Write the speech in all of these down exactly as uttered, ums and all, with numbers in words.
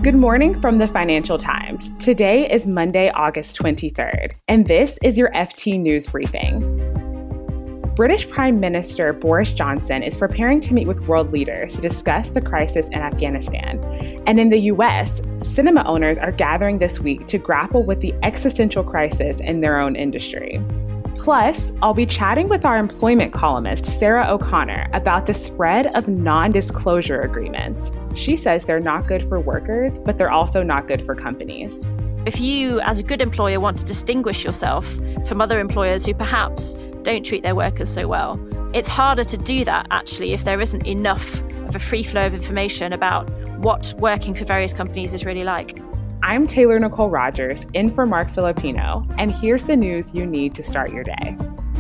Good morning from the Financial Times. Today is Monday, August twenty-third, and this is your F T News Briefing. British Prime Minister Boris Johnson is preparing to meet with world leaders to discuss the crisis in Afghanistan. And in the U S, cinema owners are gathering this week to grapple with the existential crisis in their own industry. Plus, I'll be chatting with our employment columnist, Sarah O'Connor, about the spread of non-disclosure agreements. She says they're not good for workers, but they're also not good for companies. If you, as a good employer, want to distinguish yourself from other employers who perhaps don't treat their workers so well, it's harder to do that, actually, if there isn't enough of a free flow of information about what working for various companies is really like. I'm Taylor Nicole Rogers, in for Mark Filipino, and here's the news you need to start your day.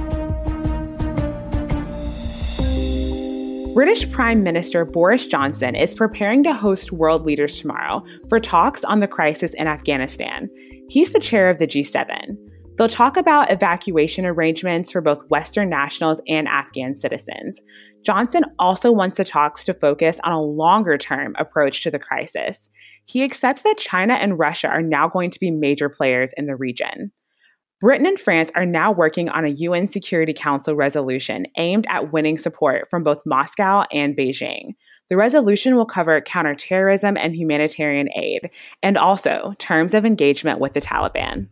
British Prime Minister Boris Johnson is preparing to host world leaders tomorrow for talks on the crisis in Afghanistan. He's the chair of the G seven. They'll talk about evacuation arrangements for both Western nationals and Afghan citizens. Johnson also wants the talks to focus on a longer-term approach to the crisis. He accepts that China and Russia are now going to be major players in the region. Britain and France are now working on a U N Security Council resolution aimed at winning support from both Moscow and Beijing. The resolution will cover counterterrorism and humanitarian aid, and also terms of engagement with the Taliban.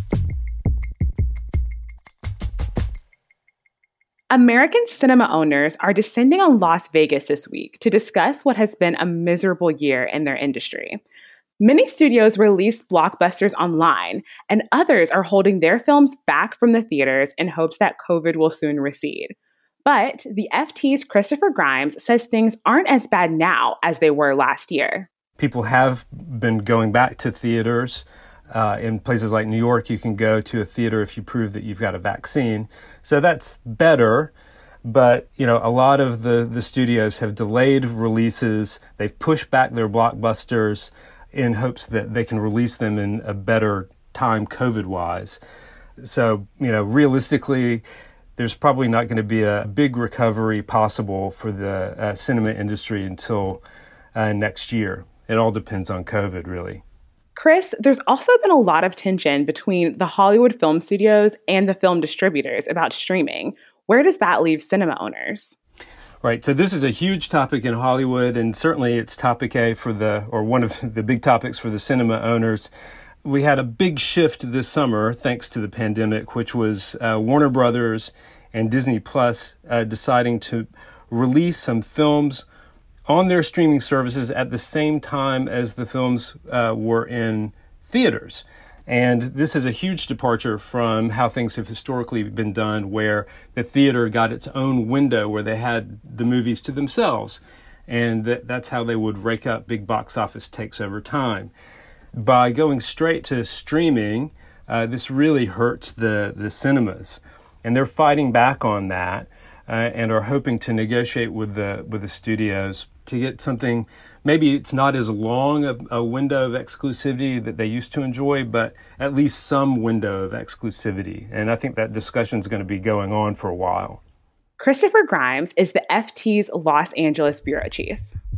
American cinema owners are descending on Las Vegas this week to discuss what has been a miserable year in their industry. Many studios release blockbusters online, and others are holding their films back from the theaters in hopes that COVID will soon recede. But the F T's Christopher Grimes says things aren't as bad now as they were last year. People have been going back to theaters. Uh, in places like New York, you can go to a theater if you prove that you've got a vaccine. So that's better. But, you know, a lot of the, the studios have delayed releases. They've pushed back their blockbusters in hopes that they can release them in a better time COVID-wise. So, you know, realistically, there's probably not going to be a big recovery possible for the uh, cinema industry until uh, next year. It all depends on COVID, really. Chris, there's also been a lot of tension between the Hollywood film studios and the film distributors about streaming. Where does that leave cinema owners? Right. So this is a huge topic in Hollywood, and certainly it's topic A for the, or one of the big topics for the cinema owners. We had a big shift this summer, thanks to the pandemic, which was uh, Warner Brothers and Disney Plus uh, deciding to release some films on their streaming services at the same time as the films uh, were in theaters. And this is a huge departure from how things have historically been done, where the theater got its own window where they had the movies to themselves. And that, that's how they would rake up big box office takes over time. By going straight to streaming, uh, this really hurts the, the cinemas. And they're fighting back on that uh, and are hoping to negotiate with the with the studios to get something. Maybe it's not as long a, a window of exclusivity that they used to enjoy, but at least some window of exclusivity. And I think that discussion is going to be going on for a while. Christopher Grimes is the F T's Los Angeles bureau chief.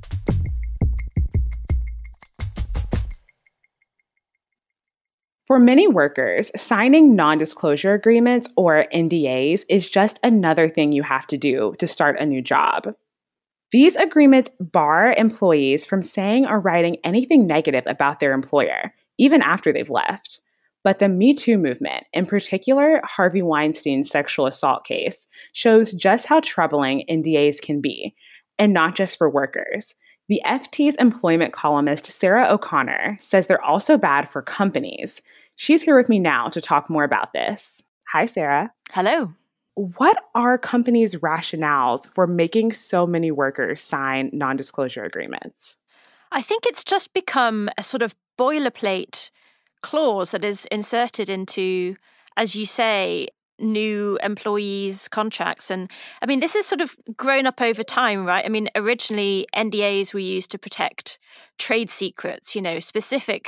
For many workers, signing non-disclosure agreements, or N D As, is just another thing you have to do to start a new job. These agreements bar employees from saying or writing anything negative about their employer, even after they've left. But the Me Too movement, in particular Harvey Weinstein's sexual assault case, shows just how troubling N D As can be, and not just for workers. The F T's employment columnist Sarah O'Connor says they're also bad for companies. She's here with me now to talk more about this. Hi, Sarah. Hello. What are companies' rationales for making so many workers sign non-disclosure agreements? I think it's just become a sort of boilerplate clause that is inserted into, as you say, new employees' contracts. And I mean, this has sort of grown up over time, right? I mean, originally N D As were used to protect trade secrets, you know, specific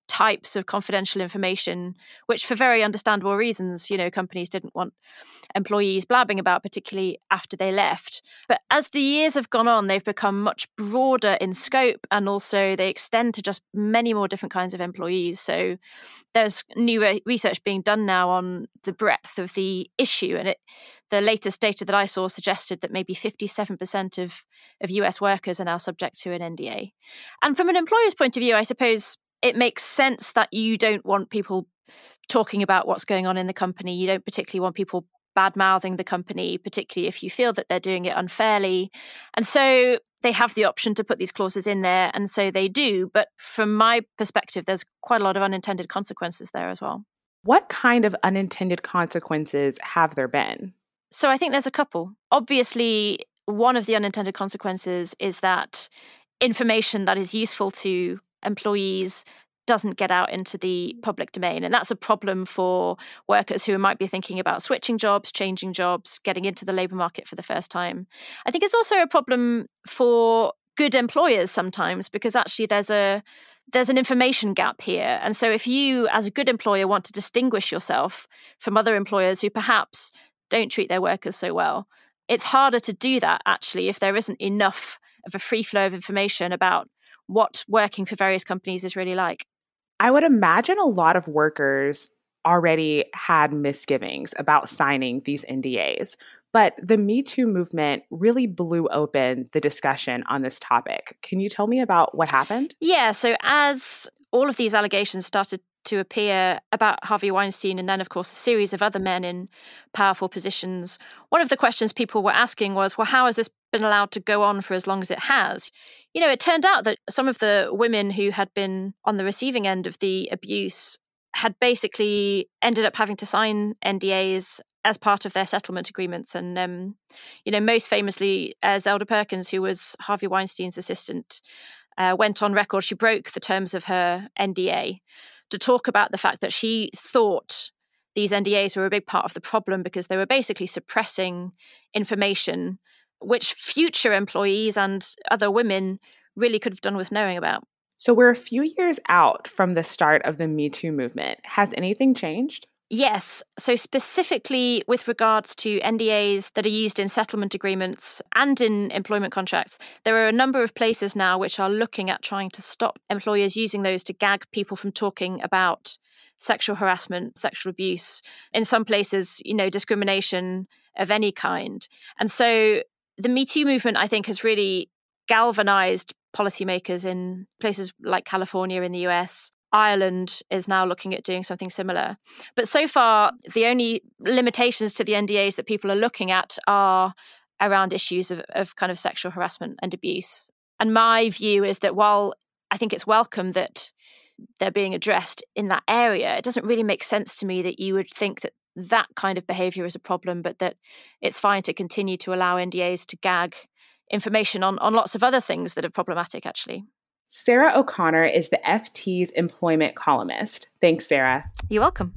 types of confidential information, which for very understandable reasons, you know, companies didn't want employees blabbing about, particularly after they left. But as the years have gone on, they've become much broader in scope, and also they extend to just many more different kinds of employees. So there's new re- research being done now on the breadth of the issue, and it the latest data that I saw suggested that maybe fifty-seven percent of, of U S workers are now subject to an N D A. And from an employer's point of view, I suppose it makes sense that you don't want people talking about what's going on in the company. You don't particularly want people bad-mouthing the company, particularly if you feel that they're doing it unfairly. And so they have the option to put these clauses in there, and so they do. But from my perspective, there's quite a lot of unintended consequences there as well. What kind of unintended consequences have there been? So I think there's a couple. Obviously, one of the unintended consequences is that information that is useful to employees doesn't get out into the public domain. And that's a problem for workers who might be thinking about switching jobs, changing jobs, getting into the labour market for the first time. I think it's also a problem for good employers sometimes, because actually there's a there's an information gap here. And so if you, as a good employer, want to distinguish yourself from other employers who perhaps don't treat their workers so well, it's harder to do that actually if there isn't enough of a free flow of information about what working for various companies is really like. I would imagine a lot of workers already had misgivings about signing these N D As, but the Me Too movement really blew open the discussion on this topic. Can you tell me about what happened? Yeah, so as all of these allegations started to appear about Harvey Weinstein, and then, of course, a series of other men in powerful positions, one of the questions people were asking was, well, how has this been allowed to go on for as long as it has? You know, it turned out that some of the women who had been on the receiving end of the abuse had basically ended up having to sign N D As as part of their settlement agreements. And, um, you know, most famously, uh, Zelda Perkins, who was Harvey Weinstein's assistant, uh, went on record. She broke the terms of her N D A to talk about the fact that she thought these N D As were a big part of the problem because they were basically suppressing information which future employees and other women really could have done with knowing about. So we're a few years out from the start of the Me Too movement. Has anything changed? Yes. So specifically with regards to N D As that are used in settlement agreements and in employment contracts, there are a number of places now which are looking at trying to stop employers using those to gag people from talking about sexual harassment, sexual abuse, in some places, you know, discrimination of any kind. And so the Me Too movement, I think, has really galvanized policymakers in places like California in the U S. Ireland is now looking at doing something similar. But so far, the only limitations to the N D As that people are looking at are around issues of, of kind of sexual harassment and abuse. And my view is that while I think it's welcome that they're being addressed in that area, it doesn't really make sense to me that you would think that that kind of behavior is a problem, but that it's fine to continue to allow N D As to gag information on, on lots of other things that are problematic, actually. Sarah O'Connor is the F T's employment columnist. Thanks, Sarah. You're welcome.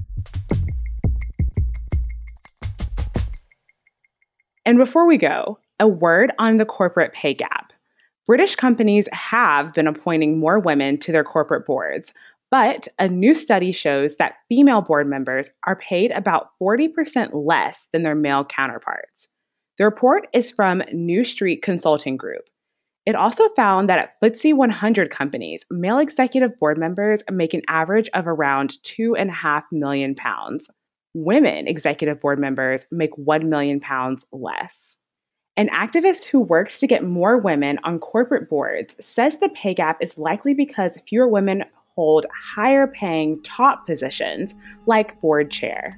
And before we go, a word on the corporate pay gap. British companies have been appointing more women to their corporate boards, but a new study shows that female board members are paid about forty percent less than their male counterparts. The report is from New Street Consulting Group. It also found that at F T S E one hundred companies, male executive board members make an average of around two and a half million pounds. Women executive board members make one million pounds less. An activist who works to get more women on corporate boards says the pay gap is likely because fewer women hold higher paying top positions like board chair.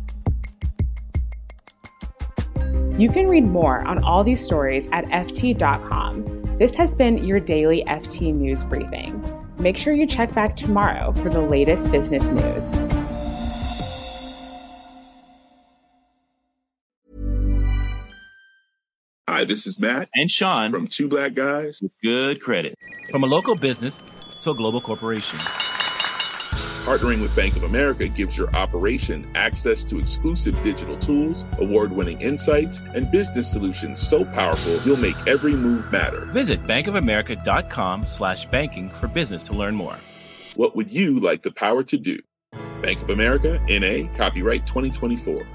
You can read more on all these stories at F T dot com. This has been your daily F T News Briefing. Make sure you check back tomorrow for the latest business news. Hi, this is Matt and Sean from Two Black Guys with Good Credit. From a local business to a global corporation, partnering with Bank of America gives your operation access to exclusive digital tools, award-winning insights, and business solutions so powerful you'll make every move matter. Visit bankofamerica.com slash banking for business to learn more. What would you like the power to do? Bank of America, N A, copyright twenty twenty-four.